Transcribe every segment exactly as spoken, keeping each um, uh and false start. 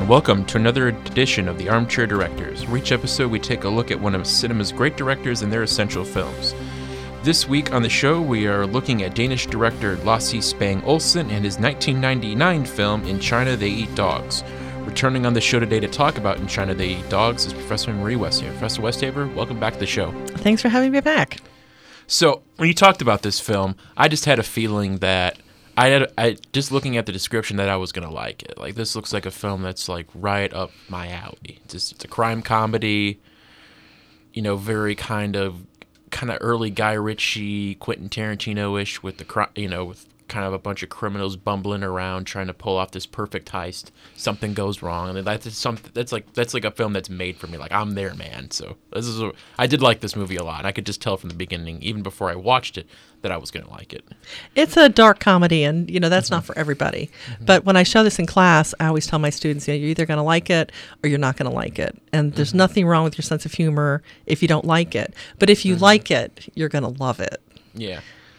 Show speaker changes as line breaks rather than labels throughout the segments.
welcome to another edition of the Armchair Directors. For each episode, we take a look at one of cinema's great directors and their essential films. This week on the show, we are looking at Danish director Lasse Spang Olsen and his nineteen ninety-nine film In China They Eat Dogs. Returning on the show today to talk about In China They Eat Dogs is Professor Marie Westhaver. Professor Westhaver, welcome back to the show.
Thanks for having me back.
So, when you talked about this film, I just had a feeling that I had, I just looking at the description that I was gonna like it. Like, this looks like a film that's like right up my alley. It's just, it's a crime comedy, you know, very kind of kind of early Guy Ritchie, Quentin Tarantino-ish with the cri- you know with kind of a bunch of criminals bumbling around trying to pull off this perfect heist. Something goes wrong, and that's something that's like that's like a film that's made for me. Like, I'm there, man. So this is a, I did like this movie a lot. I could just tell from the beginning, even before I watched it, that I was going to like it.
It's a dark comedy, and you know that's mm-hmm. not for everybody. Mm-hmm. But when I show this in class, I always tell my students, you know, you're either going to like it or you're not going to like it. And there's mm-hmm. nothing wrong with your sense of humor if you don't like it. But if you mm-hmm. like it, you're going to love it.
Yeah.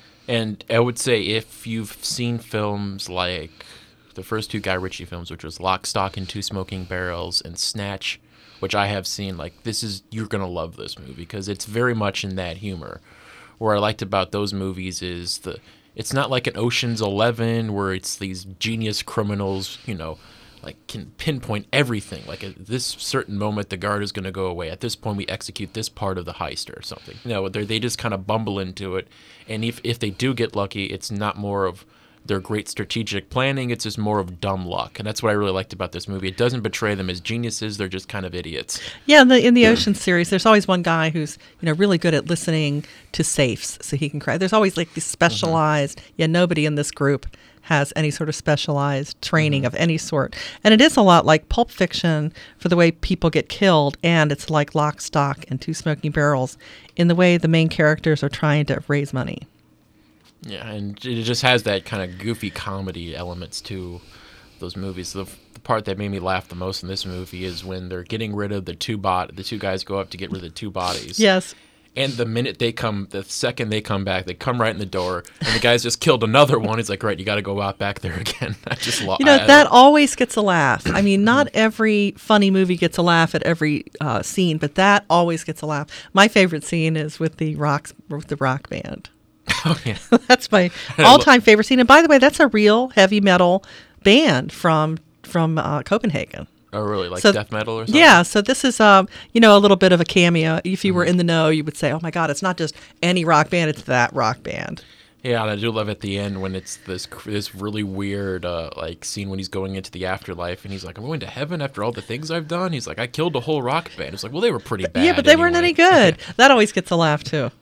And I would say if you've seen films like the first two Guy Ritchie films, which was Lock, Stock, and Two Smoking Barrels, and Snatch, which I have seen, like, this is, you're going to love this movie because it's very much in that humor. What I liked about those movies is the it's not like an Ocean's Eleven where it's these genius criminals, you know, like can pinpoint everything. Like at this certain moment, the guard is going to go away. At this point, we execute this part of the heist or something. You know, they just kind of bumble into it. And if if they do get lucky, it's not more of their great strategic planning. It's just more of dumb luck. And that's what I really liked about this movie. It doesn't betray them as geniuses. They're just kind of idiots.
Yeah, in the, in the Ocean series, there's always one guy who's, you know, really good at listening to safes so he can crack. There's always like these specialized, mm-hmm. yeah, nobody in this group has any sort of specialized training mm-hmm. of any sort. And it is a lot like Pulp Fiction for the way people get killed, and it's like Lock, Stock, and Two Smoking Barrels in the way the main characters are trying to raise money.
Yeah, and it just has that kind of goofy comedy elements to those movies. The, the part that made me laugh the most in this movie is when they're getting rid of the two bot. The two guys go up to get rid of the two bodies.
Yes.
And the minute they come, the second they come back, they come right in the door, and the guy's just killed another one. He's like, right, you got to go out back there again. I just lo-
You know,
I,
that I always gets a laugh. I mean, not every funny movie gets a laugh at every uh, scene, but that always gets a laugh. My favorite scene is with the rock, with the rock band.
Oh, yeah.
That's my all-time favorite scene. And by the way, that's a real heavy metal band from from uh, Copenhagen.
Oh, really? Like
so,
death metal or something?
Yeah. So this is, um, you know, a little bit of a cameo. If you
mm-hmm.
were in the know, you would say, oh, my God, it's not just any rock band. It's that rock band.
Yeah, and I do love at the end when it's this this really weird uh, like scene when he's going into the afterlife, and he's like, I'm going to heaven after all the things I've done. He's like, I killed a whole rock band. It's like, well, they were pretty bad.
Yeah, but they
anyway.
weren't any good. That always gets a laugh, too.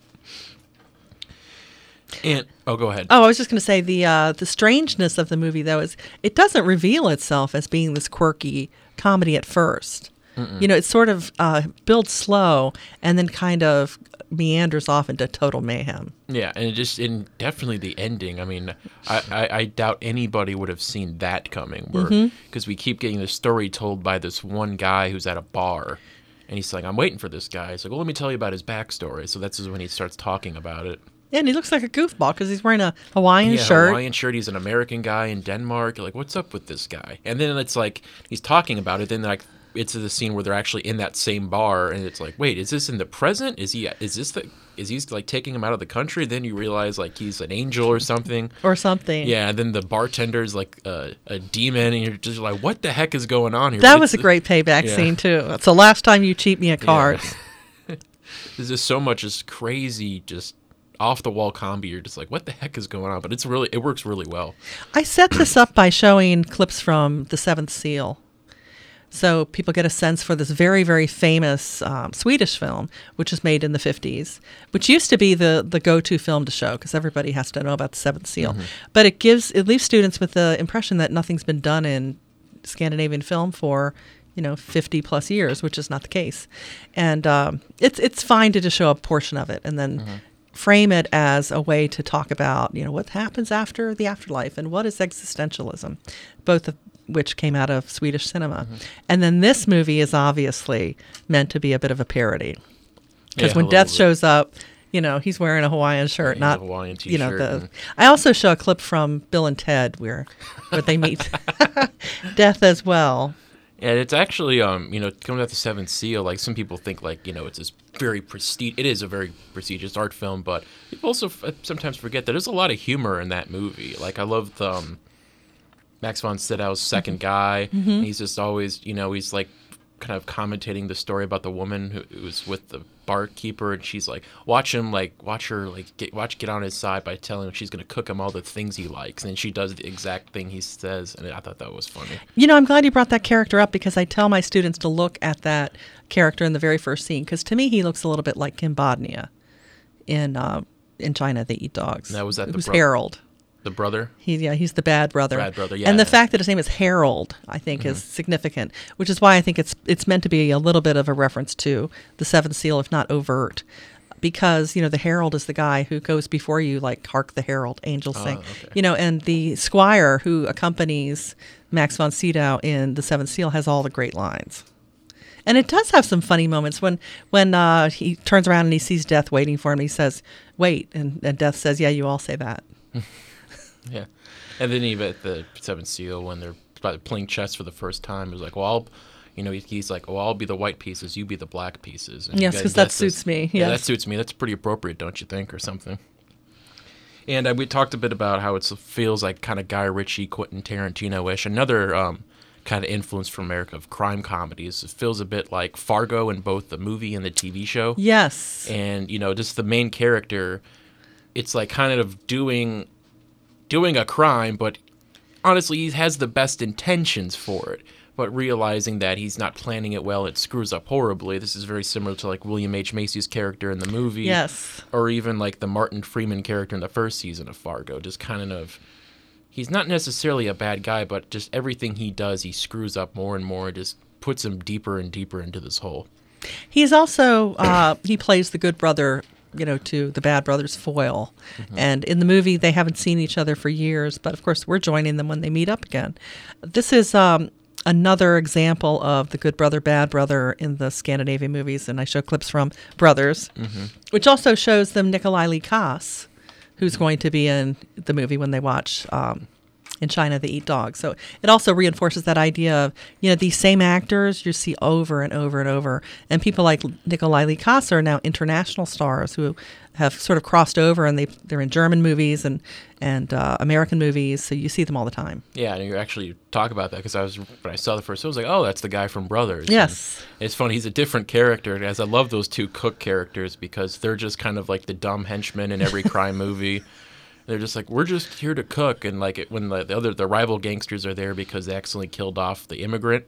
And oh, go ahead.
Oh, I was just going to say the uh, the strangeness of the movie, though, is it doesn't reveal itself as being this quirky comedy at first. Mm-mm. You know, it sort of uh, builds slow and then kind of meanders off into total mayhem.
Yeah, and it just and definitely the ending. I mean, I, I, I doubt anybody would have seen that coming, because mm-hmm. we keep getting the story told by this one guy who's at a bar, and he's like, "I'm waiting for this guy." He's like, "Well, let me tell you about his backstory." So that's when he starts talking about it.
Yeah, and he looks like a goofball because he's wearing a Hawaiian
yeah,
shirt.
Hawaiian shirt. He's an American guy in Denmark. You're like, what's up with this guy? And then it's like he's talking about it. Then like it's the scene where they're actually in that same bar, and it's like, wait, is this in the present? Is he? Is this the? Is he like taking him out of the country? Then you realize like he's an angel or something.
Or something.
Yeah. And then the bartender's like a, a demon, and you're just like, what the heck is going on here?
That
but
was a great payback
yeah.
scene too. It's the last time you cheat me at cards.
Yeah. There's just so much just crazy, just off the wall comedy. You're just like, what the heck is going on? But it's really, it works really well.
I set this up by showing clips from The Seventh Seal, so people get a sense for this very, very famous um, Swedish film, which was made in the fifties, which used to be the the go-to film to show because everybody has to know about The Seventh Seal. Mm-hmm. But it gives it leaves students with the impression that nothing's been done in Scandinavian film for, you know, fifty plus years, which is not the case. And um, it's it's fine to just show a portion of it and then. Mm-hmm. Frame it as a way to talk about, you know, what happens after the afterlife and what is existentialism, both of which came out of Swedish cinema. Mm-hmm. And then this movie is obviously meant to be a bit of a parody. Because yeah, when Death bit. shows up, you know, he's wearing a Hawaiian shirt,
yeah,
not,
a Hawaiian t-shirt.
You know, the, I also show a clip from Bill and Ted where, where they meet Death as well.
And it's actually, um, you know, coming out the Seventh Seal, like some people think like, you know, it's this very prestige. It is a very prestigious art film, but people also f- sometimes forget that there's a lot of humor in that movie. Like I love the, um, Max von Sydow's second guy.
Mm-hmm.
He's just always, you know, he's like kind of commentating the story about the woman who, who was with the barkeeper, and she's like, watch him, like, watch her, like, get, watch get on his side by telling him she's going to cook him all the things he likes, and she does the exact thing he says, and I thought that was funny.
You know, I'm glad you brought that character up because I tell my students to look at that character in the very first scene because to me he looks a little bit like Kim Bodnia in uh, in China They Eat Dogs.
And that was that.
It
the
was
bro-
Harold.
The brother?
He, yeah, he's the bad brother.
Bad brother, yeah.
And the
yeah.
fact that his name is Harold, I think, mm-hmm. is significant, which is why I think it's it's meant to be a little bit of a reference to the Seventh Seal, if not overt. Because, you know, the herald is the guy who goes before you, like, hark the herald, angels sing.
Oh, okay.
You know, and the squire who accompanies Max von Sydow in the Seventh Seal has all the great lines. And it does have some funny moments when when uh, he turns around and he sees Death waiting for him. He says, wait. And, and Death says, yeah, you all say that.
Yeah. And then even at the Seventh Seal, when they're playing chess for the first time, it was like, well, I'll, you know, he's like, well, I'll be the white pieces, you be the black pieces. And
yes, because that suits
says,
me.
Yeah,
yes.
that suits me. That's pretty appropriate, don't you think, or something? And uh, we talked a bit about how it feels like kind of Guy Ritchie, Quentin Tarantino-ish. Another um, kind of influence from America of crime comedies. It feels a bit like Fargo in both the movie and the T V show.
Yes.
And, you know, just the main character, it's like kind of doing... doing a crime, but honestly, he has the best intentions for it. But realizing that he's not planning it well, it screws up horribly. This is very similar to like William H. Macy's character in the movie.
Yes.
Or even like the Martin Freeman character in the first season of Fargo. Just kind of, he's not necessarily a bad guy, but just everything he does, he screws up more and more. Just puts him deeper and deeper into this hole.
He's also, uh, he plays the good brother, you know, to the bad brother's foil. Mm-hmm. And in the movie, they haven't seen each other for years, but of course, we're joining them when they meet up again. This is um, another example of the good brother, bad brother in the Scandinavian movies, and I show clips from Brothers, mm-hmm. which also shows them Nikolai Lee Kaas, who's mm-hmm. going to be in the movie when they watch um, In China They Eat Dogs. So it also reinforces that idea of, you know, these same actors you see over and over and over. And people like Nikolai Lee Kaas are now international stars who have sort of crossed over, and they, they're in German movies and, and uh, American movies. So you see them all the time.
Yeah, and you actually talk about that because I was when I saw the first, I was like, oh, that's the guy from Brothers.
Yes.
And it's funny. He's a different character. And as I love those two Cook characters because they're just kind of like the dumb henchmen in every crime movie. They're just like, we're just here to cook, and like it, when the, the other the rival gangsters are there because they accidentally killed off the immigrant,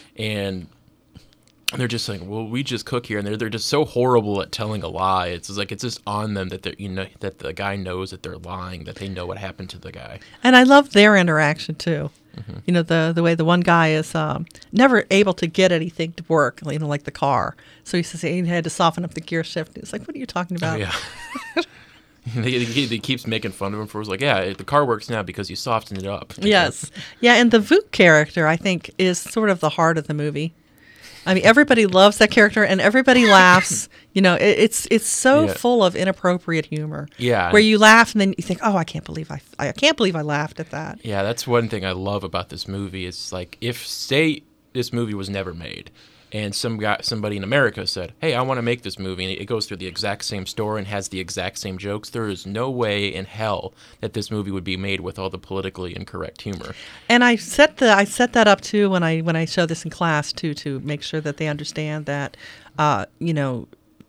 and they're just like, well, we just cook here, and they're they're just so horrible at telling a lie. It's just like it's just on them that they you know that the guy knows that they're lying, that they know what happened to the guy.
And I love their interaction too. Mm-hmm. You know, the the way the one guy is um, never able to get anything to work, you know, like the car. So he says he had to soften up the gear shift. He's like, what are you talking about?
Oh, yeah. He, he, he keeps making fun of him for, like, yeah, the car works now because you softened it up.
Yes. Yeah, and the Vuk character, I think, is sort of the heart of the movie. I mean, everybody loves that character, and everybody laughs. You know, it, it's it's so yeah. full of inappropriate humor.
Yeah.
Where you laugh, and then you think, oh, I can't believe I, I can't believe I laughed at that.
Yeah, that's one thing I love about this movie. Is like, if, say, this movie was never made, and some guy, somebody in America said, hey, I want to make this movie, and it goes through the exact same story and has the exact same jokes, there is no way in hell that this movie would be made with all the politically incorrect humor.
And I set the I set that up too when I when I show this in class too, to make sure that they understand that uh, you know,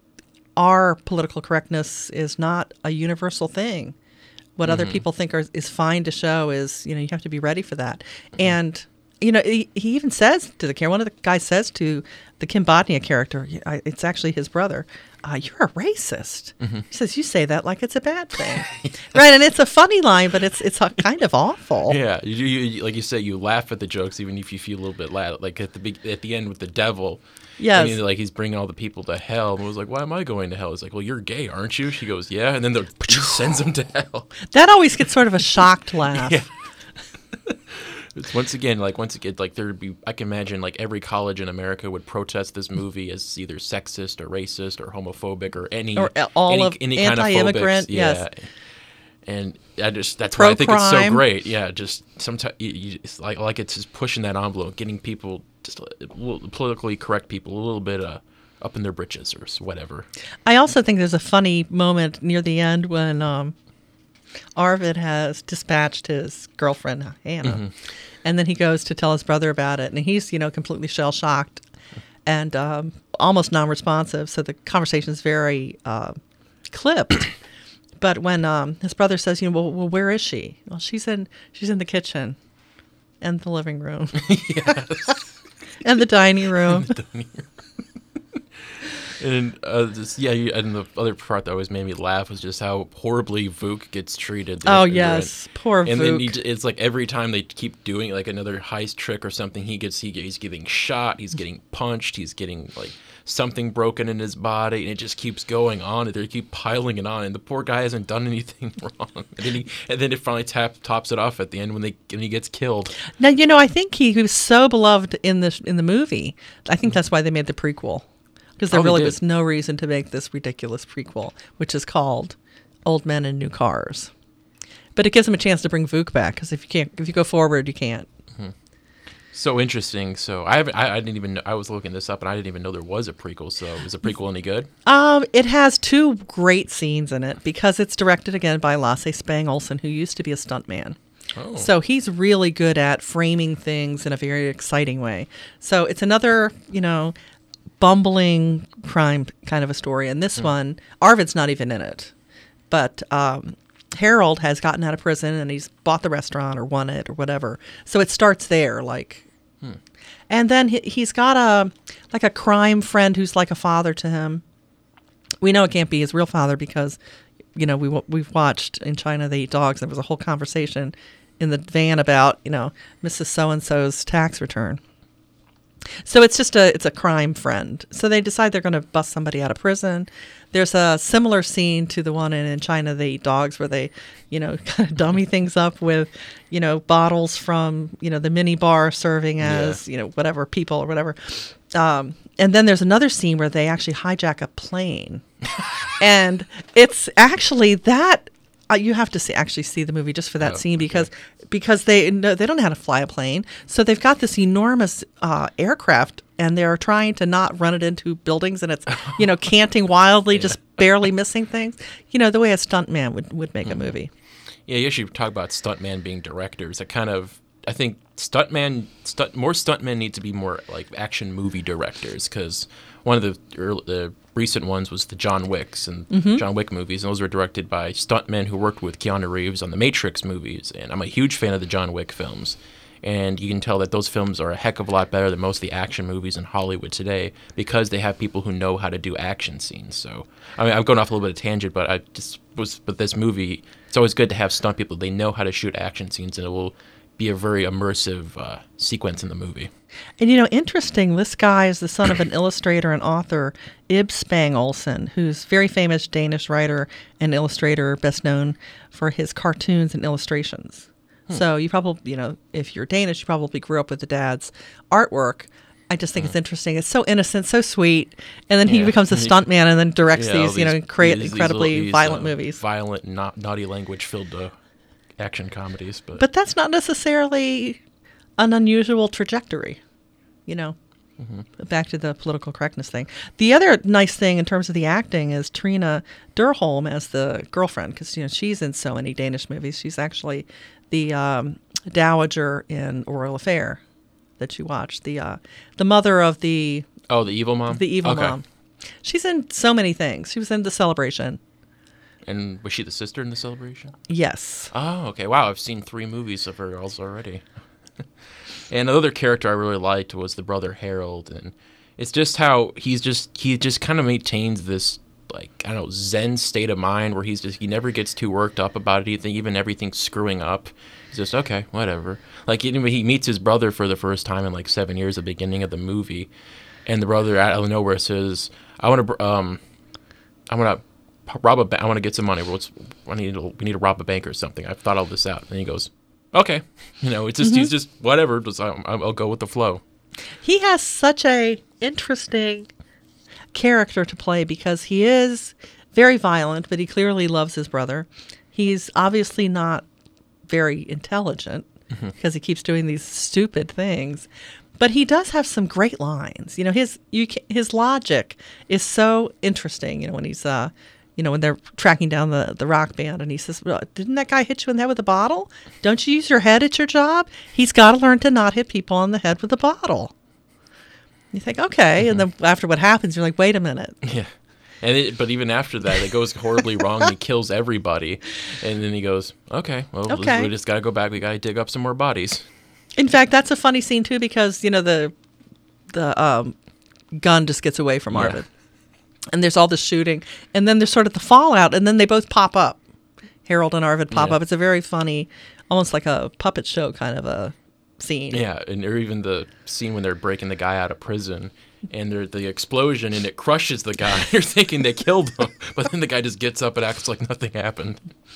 our political correctness is not a universal thing. What mm-hmm. other people think are, is fine to show is, you know, you have to be ready for that. Mm-hmm. And you know, he, he even says to the character, one of the guys says to the Kim Bodnia character, it's actually his brother, uh, you're a racist. Mm-hmm. He says, you say that like it's a bad thing. Right, and it's a funny line, but it's it's a kind of awful.
Yeah, you, you, like you say, you laugh at the jokes even if you feel a little bit loud. Like at the at the end with the devil,
yes.
I mean, like he's bringing all the people to hell. And I was like, why am I going to hell? He's like, well, you're gay, aren't you? She goes, yeah. And then the, he sends him to hell.
That always gets sort of a shocked laugh.
Yeah. It's once again, like once again, like there'd be. I can imagine like every college in America would protest this movie as either sexist or racist or homophobic or any
or all
any,
of
any kind of
anti-immigrant.
phobics. Yeah.
Yes.
And I just that's why I think it's so
Pro-crime.
great. Yeah, just sometimes it's like like it's just pushing that envelope, getting people just a little- politically correct people a little bit uh, up in their britches or s- whatever.
I also think there's a funny moment near the end when um, Arvid has dispatched his girlfriend Hannah,
Mm-hmm.
and then he goes to tell his brother about it, and he's you know completely shell shocked and um, almost non-responsive. So the conversation is very uh, clipped. But when um, his brother says, you know, well, well, where is she? Well, she's in she's in the kitchen, and the living room,
Yes.
and the dining room.
And uh, just, yeah, you, and the other part that always made me laugh was just how horribly Vuk gets treated.
Oh
And-
yes, poor
And then
Vuk.
he, j- it's like every time they keep doing like another heist trick or something, he gets he, he's getting shot, he's getting punched, he's getting like something broken in his body, and it just keeps going on. And they keep piling it on, and the poor guy hasn't done anything wrong. And then he and then it finally tap, tops it off at the end when they when he gets killed.
Now you know I think he, he was so beloved in the in the movie. I think that's why they made the prequel, because there
Oh, they
really
did.
was no reason to make this ridiculous prequel, which is called Old Men in New Cars. But it gives him a chance to bring Vuk back, because if you can't, if you go forward, you can't.
So interesting. So I haven't. I, I didn't even. know, I was looking this up, and I didn't even know there was a prequel. So is the prequel any good?
Um, it has two great scenes in it because it's directed again by Lasse Spang Olsen, who used to be a stuntman.
Oh.
So he's really good at framing things in a very exciting way. So it's another, you know, bumbling crime kind of a story. And this one, Arvid's not even in it. But um, Harold has gotten out of prison and he's bought the restaurant or won it or whatever. So it starts there, like. And then he, he's got a like a crime friend who's like a father to him. We know it can't be his real father because, you know, we wa- we've watched In China They Eat Dogs. There was a whole conversation in the van about, you know, Missus So-and-so's tax return. So it's just a it's a crime friend. So they decide they're going to bust somebody out of prison. There's a similar scene to the one in, in China They Eat Dogs where they, you know, kind of dummy things up with, you know, bottles from, you know, the mini bar serving as, you know, whatever people or whatever. Um, and then there's another scene where they actually hijack a plane. And it's actually that uh, you have to see, actually see the movie just for that
Oh,
scene
okay.
because because they no, they don't know how to fly a plane, so they've got this enormous uh, aircraft and they're trying to not run it into buildings, and it's you know canting wildly,
Yeah.
just barely missing things. You know the way a stuntman would would make a movie.
Yeah, you should talk about stuntman being directors. It kind of, I think stuntman, stunt, more stuntmen need to be more like action movie directors because one of the early, the recent ones was the John Wicks and John Wick movies, and those were directed by stuntmen who worked with Keanu Reeves on the Matrix movies. And I'm a huge fan of the John Wick films. And you can tell that those films are a heck of a lot better than most of the action movies in Hollywood today because they have people who know how to do action scenes. So, I mean, I'm going off a little bit of tangent, but I just was, but this movie, it's always good to have stunt people. They know how to shoot action scenes, and it will be a very immersive uh, sequence in the movie.
And you know, interesting. This guy is the son of an illustrator and author, Ib Spang Olsen, who's very famous Danish writer and illustrator, best known for his cartoons and illustrations. So you probably, you know, if you're Danish, you probably grew up with the dad's artwork. I just think it's interesting. It's so innocent, so sweet, and then he
Yeah.
becomes a
And he-
stuntman and then directs
Yeah, all
these, you know,
these-
create
these- these
incredibly
little- these,
violent
uh,
movies.
Violent, not, naughty language-filled uh, action comedies. But,
But that's not necessarily an unusual trajectory, you know. Back to the political correctness thing. The other nice thing in terms of the acting is Trina Durholm as the girlfriend, because you know she's in so many Danish movies. She's actually the um, dowager in A Royal Affair that you watched. The uh, the mother of the
oh, the evil mom?
the evil
Okay.
mom. She's in so many things. She was in The Celebration.
And was she the sister in The Celebration?
Yes.
Oh, okay. Wow, I've seen three movies of her also already. And another character I really liked was the brother Harold, and it's just how he's just he just kind of maintains this like I don't know Zen state of mind where he's just he never gets too worked up about anything, even everything's screwing up. He's just okay, whatever. Like you know, he meets his brother for the first time in like seven years at the beginning of the movie, and the brother out of nowhere says, "I want to um, I want to rob a ba- I want to get some money. What's I need to, we need to rob a bank or something. I've thought all this out." And he goes, okay, you know, it's just he's just whatever. Just I'll, I'll go with the flow.
He has such a interesting character to play because he is very violent, but he clearly loves his brother. He's obviously not very intelligent because he keeps doing these stupid things. But he does have some great lines. You know, his you ca his logic is so interesting. You know, when he's uh, you know, when they're tracking down the the rock band, and he says, well, "Didn't that guy hit you in the head with a bottle? Don't you use your head at your job?" He's got to learn to not hit people on the head with a bottle. You think, okay, mm-hmm. and then after what happens, you're like, wait a minute.
Yeah. And it, but even after that, it goes horribly wrong. And he kills everybody, and then he goes, "Okay, well,
okay.
we just got to go back. We got to dig up some more bodies."
In fact, that's a funny scene too, because you know the the um, gun just gets away from Arvid, yeah. and there's all this shooting, and then there's sort of the fallout, and then they both pop up. Harold and Arvid pop
yeah.
up. It's a very funny, almost like a puppet show kind of a scene.
Yeah, and or even the scene when they're breaking the guy out of prison. And there's the explosion, and it crushes the guy. You're thinking they killed him, but then the guy just gets up and acts like nothing happened.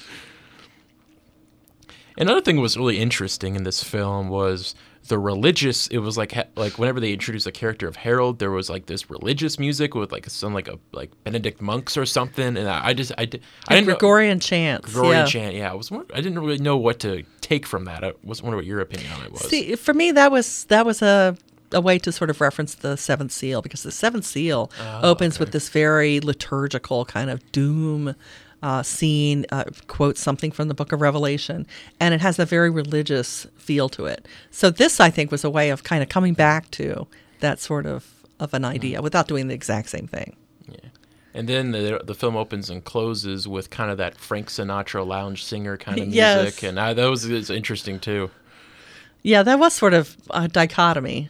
Another thing that was really interesting in this film was the religious. It was like like whenever they introduced the character of Harold, there was like this religious music with like some like a like Benedict monks or something, and I, I just I, did, I didn't
Gregorian
know,
chants.
Gregorian
yeah.
chant. Yeah, I was I didn't really know what to take from that. I was wondering what your opinion on it was.
See, for me, that was that was a. a way to sort of reference the Seventh Seal, because the Seventh Seal
oh,
opens
okay.
with this very liturgical kind of doom uh, scene, uh, quotes something from the Book of Revelation, and it has a very religious feel to it. So this, I think, was a way of kind of coming back to that sort of, of an idea mm. without doing the exact same thing.
Yeah. And then the the film opens and closes with kind of that Frank Sinatra lounge singer kind of music,
yes.
and I, that was, was interesting too.
Yeah, that was sort of a dichotomy.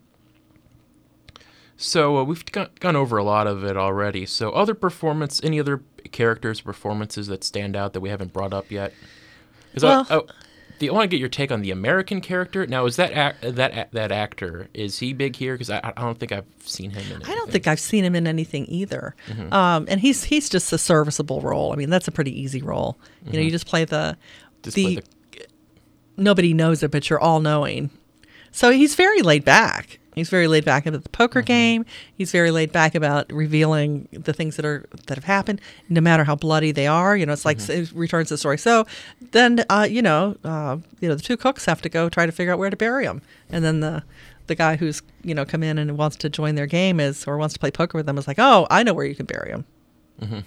So uh, we've gone, gone over a lot of it already. So other performance, any other characters, performances that stand out that we haven't brought up yet? Because
well,
I, I, I want to get your take on the American character. Now, is that ac- that that actor, is he big here? Because I, I don't think I've seen him in anything.
I don't think I've seen him in anything either.
Mm-hmm.
Um, and he's he's just a serviceable role. I mean, that's a pretty easy role. Mm-hmm. You know, you just play the
just
the,
play the
nobody knows it, but you're all knowing. So he's very laid back. He's very laid back about the poker mm-hmm. game. He's very laid back about revealing the things that are that have happened, no matter how bloody they are. You know, it's like mm-hmm. it returns to the story. So then, uh, you know, uh, you know, the two cooks have to go try to figure out where to bury him, and then the the guy who's you know come in and wants to join their game is or wants to play poker with them is like, oh, I know where you can bury him.
Mm-hmm.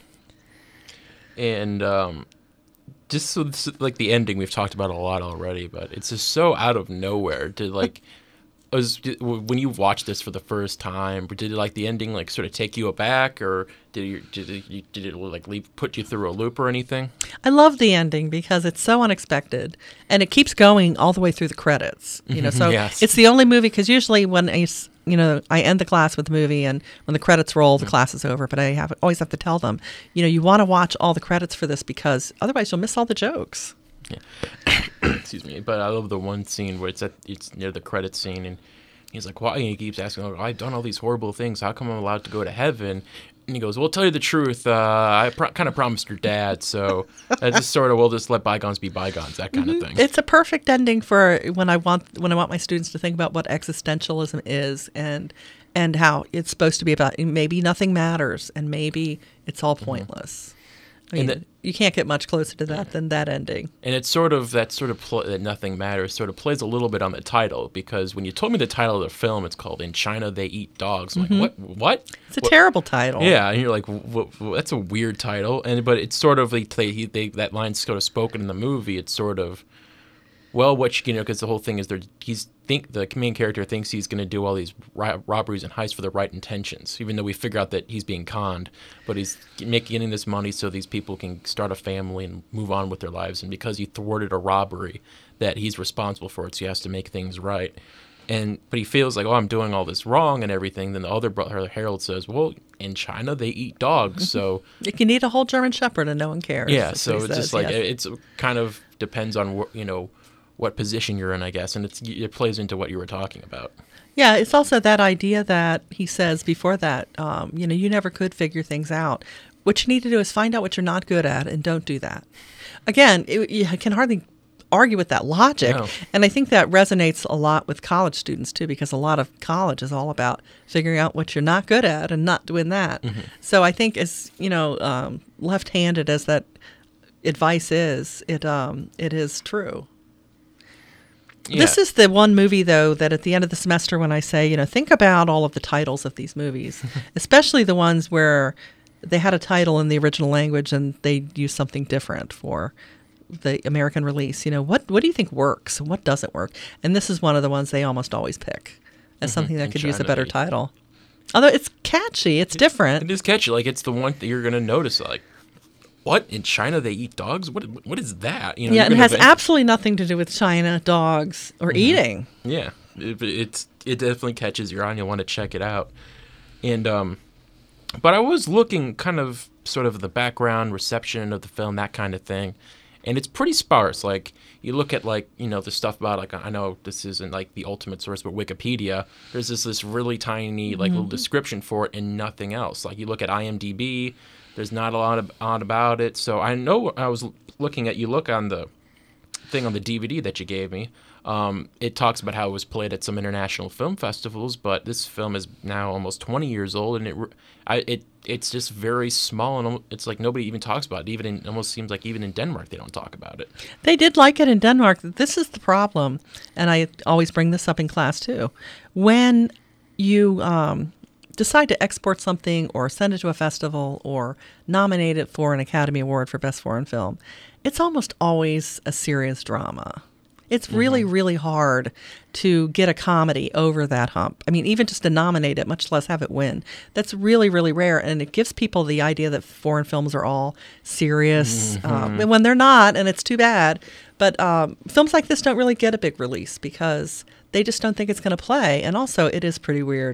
And um, just so this, like the ending, we've talked about a lot already, but it's just so out of nowhere to like. Was, when you watched this for the first time, did it like the ending like sort of take you aback, or did you did it, did it like leave, put you through a loop or anything?
I love the ending because it's so unexpected, and it keeps going all the way through the credits. You know, so
yes.
It's the only movie because usually when I you know I end the class with the movie, and when the credits roll, the mm-hmm. class is over. But I have always have to tell them, you know, you want to watch all the credits for this because otherwise you'll miss all the jokes.
Yeah. Excuse me, but I love the one scene where it's at it's near the credit scene, and he's like, "Why?" And he keeps asking, oh, "I've done all these horrible things. How come I'm allowed to go to heaven?" And he goes, "Well, tell you the truth. Uh, I pro- kind of promised your dad, so I just sort of we'll just let bygones be bygones, that kind
mm-hmm.
of thing."
It's a perfect ending for when I want when I want my students to think about what existentialism is and and how it's supposed to be about. Maybe nothing matters, and maybe it's all pointless. Mm-hmm. I mean, the, you can't get much closer to that yeah. than that ending.
And it's sort of that sort of pl- that nothing matters sort of plays a little bit on the title, because when you told me the title of the film, it's called "In China They Eat Dogs." I'm
mm-hmm.
like, what? What?
It's a
what?
terrible title.
Yeah, and you're like, w- w- that's a weird title. And but it's sort of like they, they that line's sort of spoken in the movie. It's sort of well, what you know, because the whole thing is there. He's think the main character thinks he's going to do all these ro- robberies and heists for the right intentions, even though we figure out that he's being conned. But he's making getting this money so these people can start a family and move on with their lives. And because he thwarted a robbery, that he's responsible for it, so he has to make things right. And but he feels like, oh, I'm doing all this wrong and everything. Then the other brother, Harold, says, well, in China they eat dogs, so
you can eat a whole German Shepherd and no one cares.
Yeah, so it's
says,
just like
yes.
it's kind of depends on what you know. what position you're in, I guess, and it's, it plays into what you were talking about.
Yeah, it's also that idea that he says before that, um, you know, you never could figure things out. What you need to do is find out what you're not good at and don't do that. Again, it, you can hardly argue with that logic,
no.
and I think that resonates a lot with college students too, because a lot of college is all about figuring out what you're not good at and not doing that. Mm-hmm. So I think as, you know, um, left-handed as that advice is, it um it is true.
Yeah.
This is the one movie, though, that at the end of the semester when I say, you know, think about all of the titles of these movies, especially the ones where they had a title in the original language and they used something different for the American release. You know, what what do you think works and what doesn't work? And this is one of the ones they almost always pick as
Mhm.
something that
In
could use a
China,
better
they-
title. Although it's catchy, it's different.
It is catchy. Like, it's the one that you're going to notice, like, what? In China they eat dogs? What? What is that? You know,
Yeah,
you're
and it
gonna
has
think-
absolutely nothing to do with China, dogs, or eating.
Yeah, it, it's it definitely catches your eye, and you'll want to check it out. And um, but I was looking kind of sort of the background reception of the film, that kind of thing, and it's pretty sparse. Like, you look at, like, you know, the stuff about, like, I know this isn't like the ultimate source, but Wikipedia, there's this this really tiny like little description for it and nothing else. Like, you look at IMDb, there's not a lot of, lot about it. So I know I was looking at, you look on the thing on the D V D that you gave me. Um, it talks about how it was played at some international film festivals, but this film is now almost twenty years old, and it re- I, it it's just very small, and al- it's like nobody even talks about it. Even in, it almost seems like even in Denmark they don't talk about it.
They did like it in Denmark. This is the problem, and I always bring this up in class too. When you um, decide to export something or send it to a festival or nominate it for an Academy Award for Best Foreign Film, it's almost always a serious drama. It's really, really hard to get a comedy over that hump. I mean, even just to nominate it, much less have it win. That's really, really rare, and it gives people the idea that foreign films are all serious, um, and when they're not, and it's too bad. But um, films like this don't really get a big release because they just don't think it's going to play, and also it is pretty weird.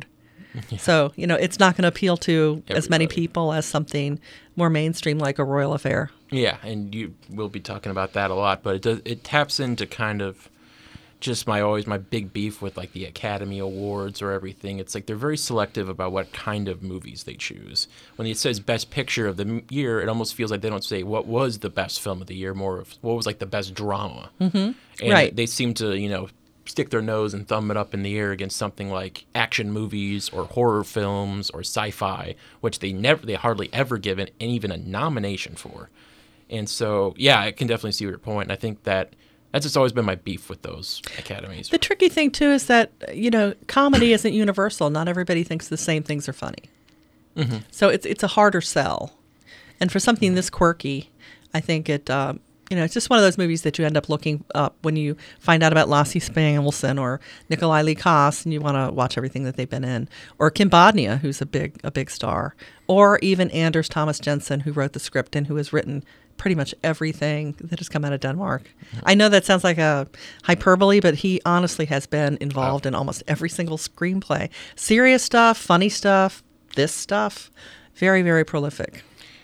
So, you know, it's not going to appeal to as many
Everybody.
people as something more mainstream like A Royal Affair.
Yeah, and you will be talking about that a lot, but it does it taps into kind of just my always my big beef with, like, the Academy Awards or everything. It's like they're very selective about what kind of movies they choose. When it says Best Picture of the m- year, it almost feels like they don't say what was the best film of the year, more of what was, like, the best drama. Mm-hmm. And
Right.
they seem to, you know, stick their nose and thumb it up in the air against something like action movies or horror films or sci-fi, which they never, they hardly ever give an, even a nomination for. And so, yeah, I can definitely see your point. And I think that that's just always been my beef with those academies.
The tricky thing, too, is that, you know, comedy isn't universal. Not everybody thinks the same things are funny.
Mm-hmm.
So it's it's a harder sell. And for something this quirky, I think it, um, you know, it's just one of those movies that you end up looking up when you find out about Lassie Spangleson or Nikolai Lee Koss, and you want to watch everything that they've been in. Or Kim Bodnia, who's a big a big star. Or even Anders Thomas Jensen, who wrote the script and who has written pretty much everything that has come out of Denmark. I know that sounds like a hyperbole, but he honestly has been involved in almost every single screenplay. Serious stuff, funny stuff, this stuff. Very, very prolific.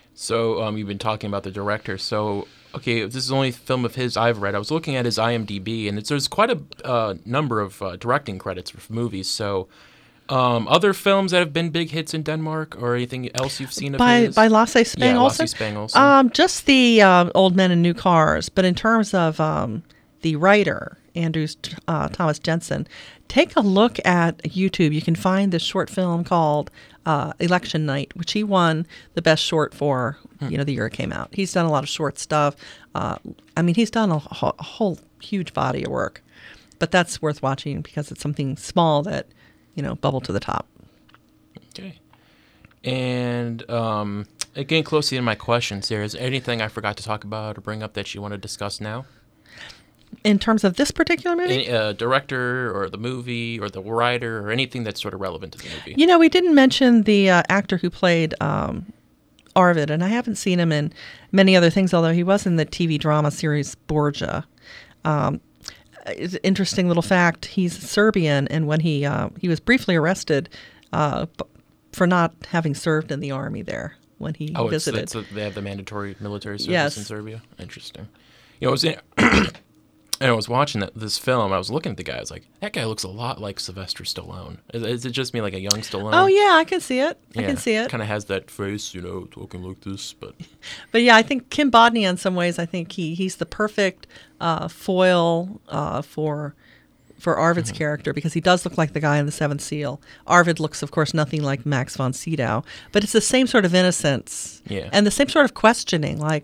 So um, you've been talking about the director. So, okay, this is the only film of his I've read. I was looking at his IMDb, and it's, there's quite a uh, number of uh, directing credits for movies. So, um, other films that have been big hits in Denmark, or anything else you've seen of
By
his?
by Lasse Spang
Yeah,
Olsen?
Lasse Spang Olsen.
Um, just the um, Old Men in New Cars. But in terms of um, the writer, Anders uh, Thomas Jensen, take a look at YouTube. You can find this short film called uh, Election Night, which he won the best short for, you know, the year it came out. He's done a lot of short stuff. Uh, I mean, he's done a, ho- a whole huge body of work. But that's worth watching because it's something small that, you know, bubbled to the top.
Okay. And um, getting close to the end of my questions here, is there anything I forgot to talk about or bring up that you want to discuss now?
In terms of this particular movie?
Any uh, director or the movie or the writer or anything that's sort of relevant to the movie?
You know, we didn't mention the uh, actor who played um, Arvid, and I haven't seen him in many other things, although he was in the T V drama series Borgia. Um, it's an interesting little fact, he's Serbian, and when he uh, he was briefly arrested uh, b- for not having served in the army there when he
Oh, it's,
visited.
it's a, they have the mandatory military service
Yes.
in Serbia? Interesting. You know, it was in, and I was watching that, this film. I was looking at the guy. I was like, that guy looks a lot like Sylvester Stallone. Is, is it just me, like a young Stallone?
Oh, yeah, I can see it. I can see it.
Kind of has that face, you know, talking like this. But
But yeah, I think Kim Bodnia, in some ways, I think he he's the perfect uh, foil uh, for for Arvid's
Mm-hmm.
character because he does look like the guy in The Seventh Seal. Arvid looks, of course, nothing like Max von Sydow, but it's the same sort of innocence
Yeah.
and the same sort of questioning, like,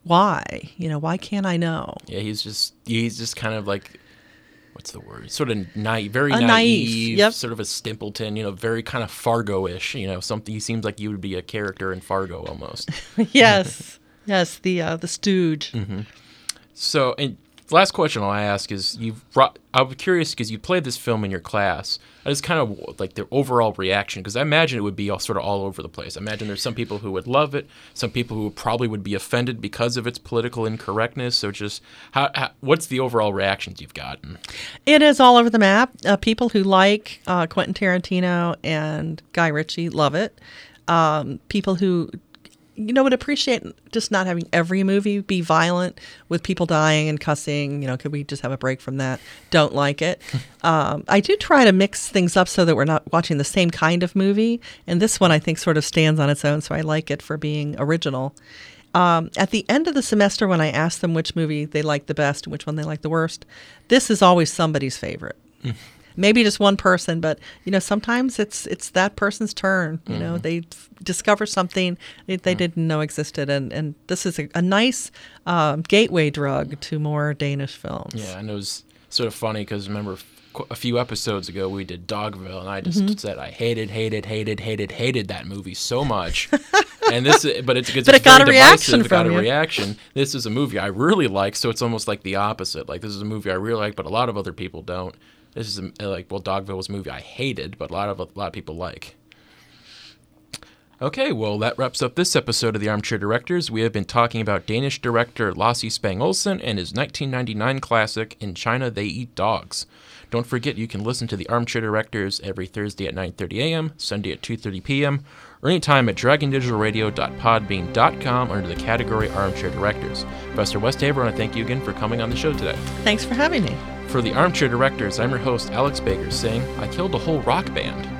why? You know, why can't I know?
Yeah, he's just he's just kind of like, what's the word? Sort of naive, very
A
naive,
naive, yep.
sort of a simpleton. You know, very kind of Fargo-ish. You know, something. He seems like you would be a character in Fargo almost.
Yes, yes, the uh, the stooge.
Mm-hmm. So, and the last question I'll ask is, you've brought, I'm curious because you played this film in your class. I just kind of like the overall reaction, because I imagine it would be all, sort of all over the place. I imagine there's some people who would love it, some people who probably would be offended because of its political incorrectness. So just how, how what's the overall reactions you've gotten?
It is all over the map. Uh, people who like uh, Quentin Tarantino and Guy Ritchie love it. Um, people who you know, would appreciate just not having every movie be violent with people dying and cussing. You know, could we just have a break from that? Don't like it. um, I do try to mix things up so that we're not watching the same kind of movie. And this one, I think, sort of stands on its own, so I like it for being original. Um, at the end of the semester, when I ask them which movie they like the best and which one they like the worst, this is always somebody's favorite. Maybe just one person, but you know, sometimes it's it's that person's turn. You mm-hmm. know, they f- discover something they, they mm-hmm. didn't know existed, and, and this is a, a nice um, gateway drug to more Danish films.
Yeah, and it was sort of funny because remember a few episodes ago we did Dogville, and I just mm-hmm. said I hated, hated, hated, hated, hated that movie so much. And this, but it's, it's
but it got a reaction
it
from
got a
you.
reaction. This is a movie I really like, so it's almost like the opposite. Like this is a movie I really like, but a lot of other people don't. This is a, like, well, Dogville was a movie I hated, but a lot of a lot of people like. Okay, well, that wraps up this episode of The Armchair Directors. We have been talking about Danish director Lasse Spang Olsen and his nineteen ninety-nine classic, In China They Eat Dogs. Don't forget you can listen to The Armchair Directors every Thursday at nine thirty a.m., Sunday at two thirty p.m., or anytime at dragon digital radio dot podbean dot com under the category Armchair Directors. Professor Westhaver, I want to thank you again for coming on the show today.
Thanks for having me.
For The Armchair Directors, I'm your host, Alex Baker, saying, I killed a whole rock band.